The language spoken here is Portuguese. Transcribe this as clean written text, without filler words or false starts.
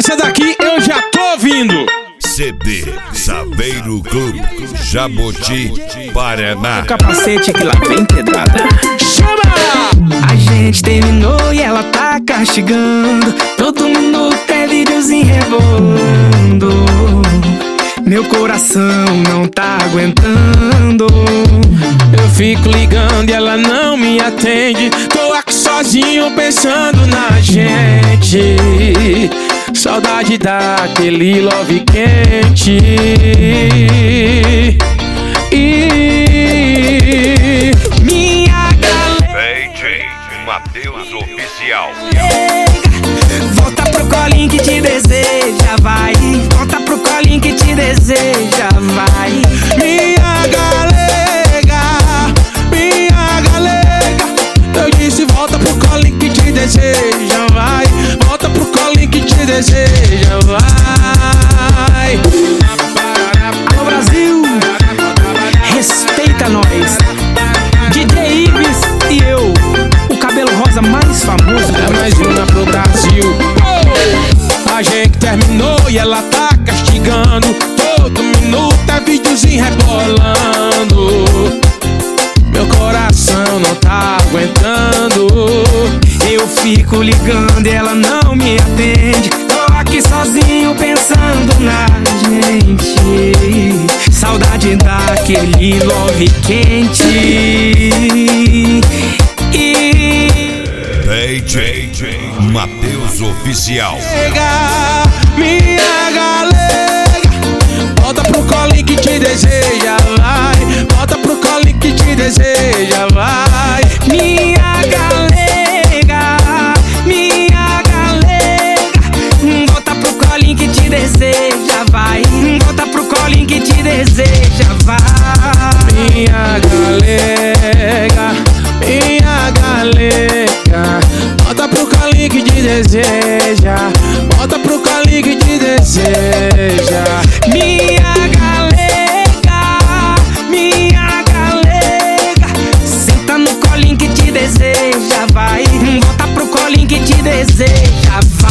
Essa daqui eu já tô ouvindo. CD Saveiro Clube, Jaboti, Paraná. O capacete que lá vem pedrada. Chama! A gente terminou e ela tá castigando. Todo minuto é videozinho rebolando. Meu coração não tá aguentando. Eu fico ligando e ela não me atende. Tô aqui sozinho pensando na gente. Saudade daquele love quente. E minha galera, DJ Matheus Oficial. volta pro colinho que te deseja, vai. Volta pro colinho que te deseja, vai. minha galega, eu disse volta pro colinho que te deseja, vai. Volta pro colinho que te deseja, vai. Alô Brasil, respeita nós. DJ Ives e eu, o cabelo rosa mais famoso. É mais uma pro Brasil. A gente terminou e ela tá castigando. Todo minuto é videozinho rebolando. Meu coração não tá aguentando. Eu fico ligando e ela não me atende. Tô aqui sozinho pensando na gente. Saudade daquele love quente. DJ Matheus Oficial. Minha galega, volta pro colinho que te deseja, vai. Volta pro colinho que te deseja, vai. Minha galega, volta pro colinho que te deseja, vai. Volta pro colinho que te deseja, vai. Minha galega, volta pro colinho que te deseja. Volta pro colinho que te deseja. Minha galega, senta no colinho que te deseja, vai. Volta pro colinho que te deseja, vai.